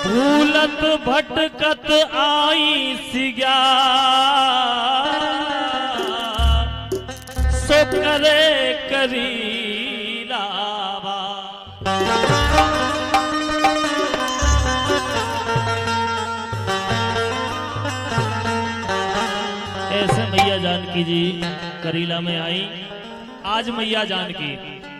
भूलत भटकत आई सिया सो करे करी लावा। ऐसे मैया जानकी जी करीला में आई। आज मैया जानकी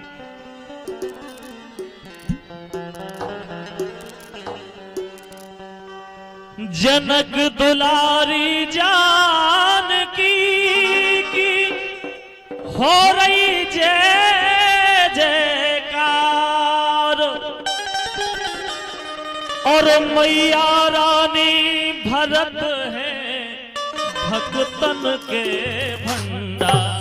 जनक दुलारी जानकी की हो रही जय जयकार और मैया रानी भरत है भक्तन के भंडार।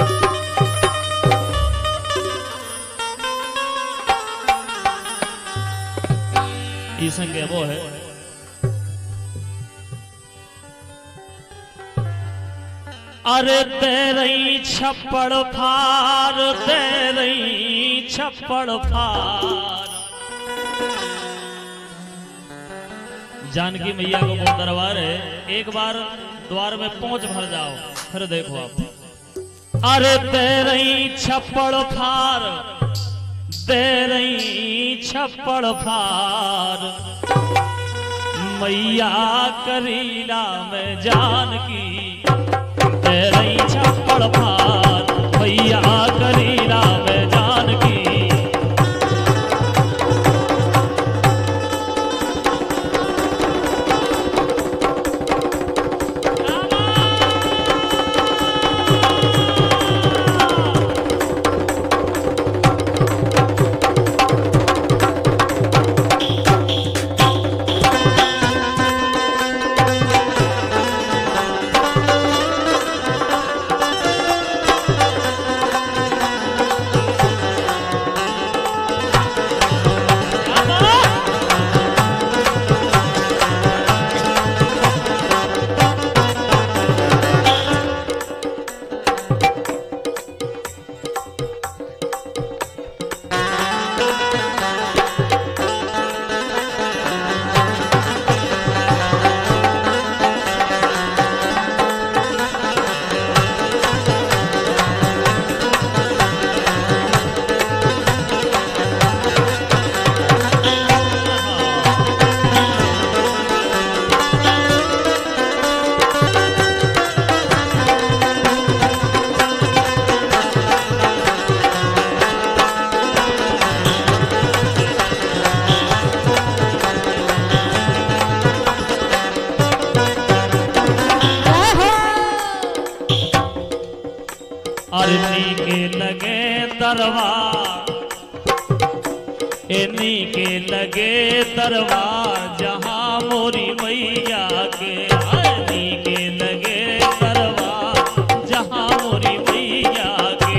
ये संज्ञा वो है अरे तेरी छप्पड़ फार तेरी छप्पड़ फार। जानकी मैया को बहुत दरबार है। एक बार द्वार में पहुंच भर जाओ फिर देखो आप। अरे तेरी छप्पड़ फार तेरी छप्पड़ फार मैया करीला में जानकी तेरी छप्पड़ फार मैया करीला में जानकी। इन्हीं के लगे दरबार इन्हीं के लगे दरबार जहाँ मोरी मैया के। इन्हीं के लगे दरबार जहाँ मोरी मैया के।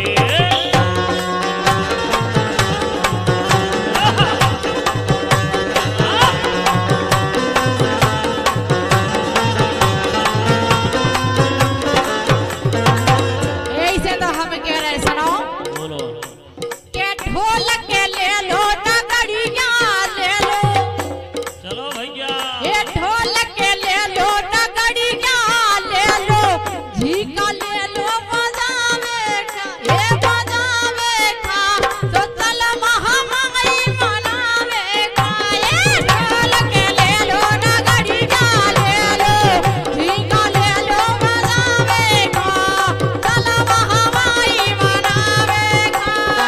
ऐसे तो हम कह रहे सुनो बोलो के ढोल के ले लो नगड़िया ले लो। चलो भैया ये ढोल के ले लो नगड़िया ले लो झीका ले लो बजावे का ये बजावे का तो चल महामाई मनावे का। ये ढोल के ले लो नगड़िया ले लो झीका ले लो बजावे का चल महामाई मनावे का।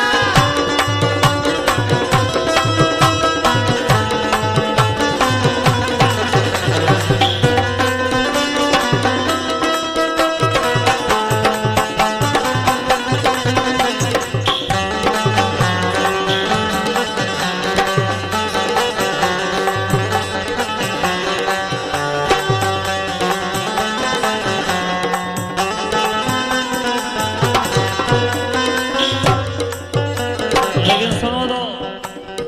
लेकिन सुनो दो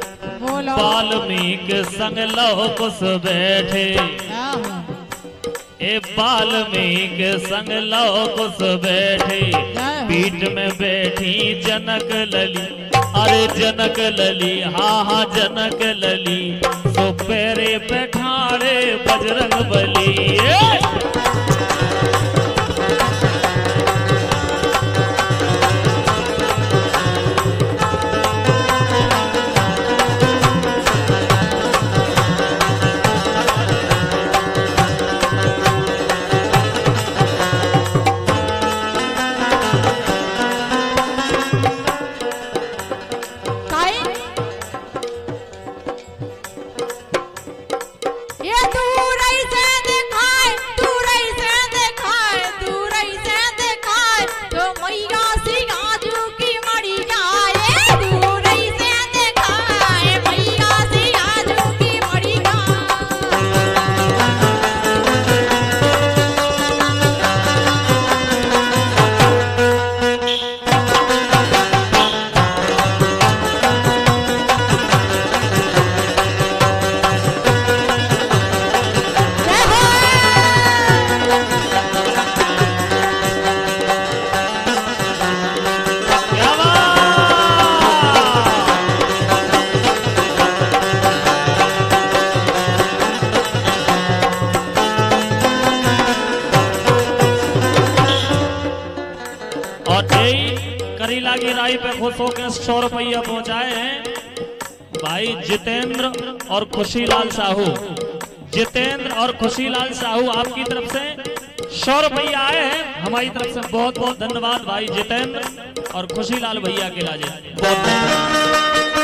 बोलो वाल्मीकि संग लौह कुश बैठे ए वाल्मीकि संग लौ कुश बैठे, पीठ में बैठी जनक लली। अरे जनक लली, हाँ हाँ जनक लली, सो पैरे बैठाड़े बजरंग बली। करीला की राई पे खुश होकर 100 रुपया पहुंचाए हैं भाई जितेंद्र और खुशीलाल साहू। जितेंद्र और खुशीलाल साहू आपकी तरफ से 100 रुपया आए हैं, हमारी तरफ से बहुत बहुत धन्यवाद भाई जितेंद्र और खुशीलाल भैया के लाजे बहुत बहुत।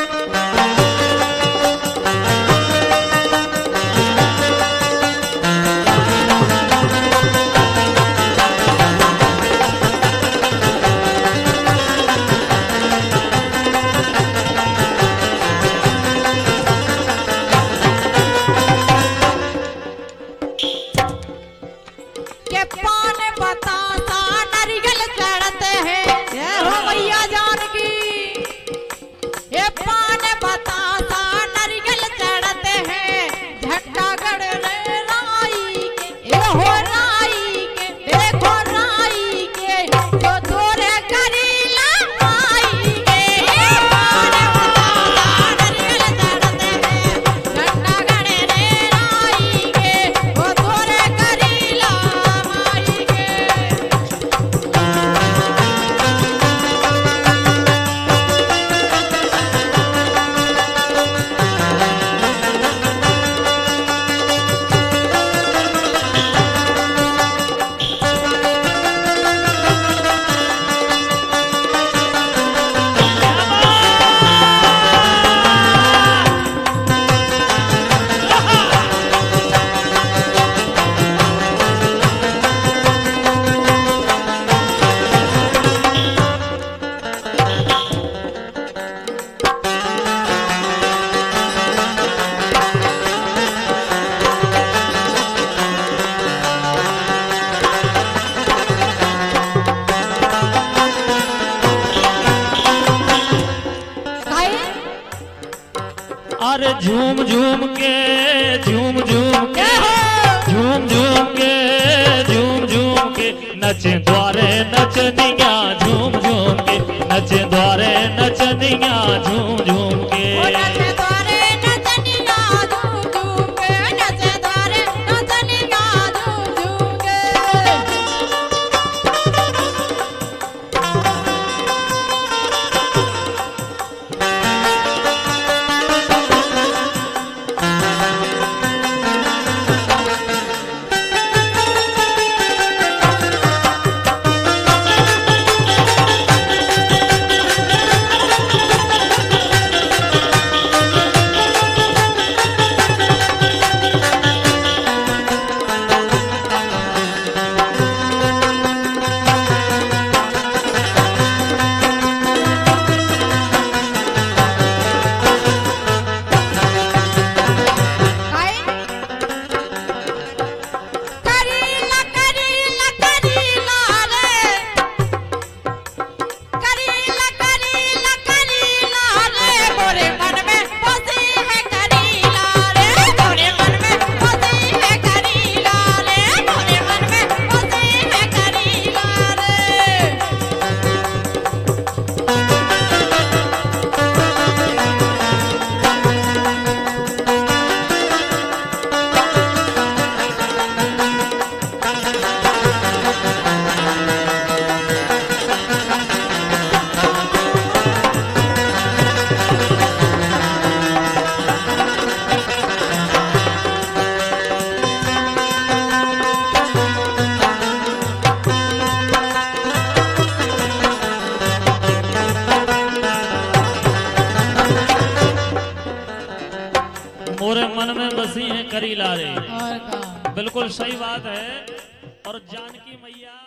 अरे झूम झूम के झूम झूम के झूम झूम के झूम झूम के नचे द्वारे नचनिया झूम झूम के नचे द्वारे नचनिया झूम झूम के मन में बसी है करी लारे। और का बिल्कुल सही बात है। और जानकी मैया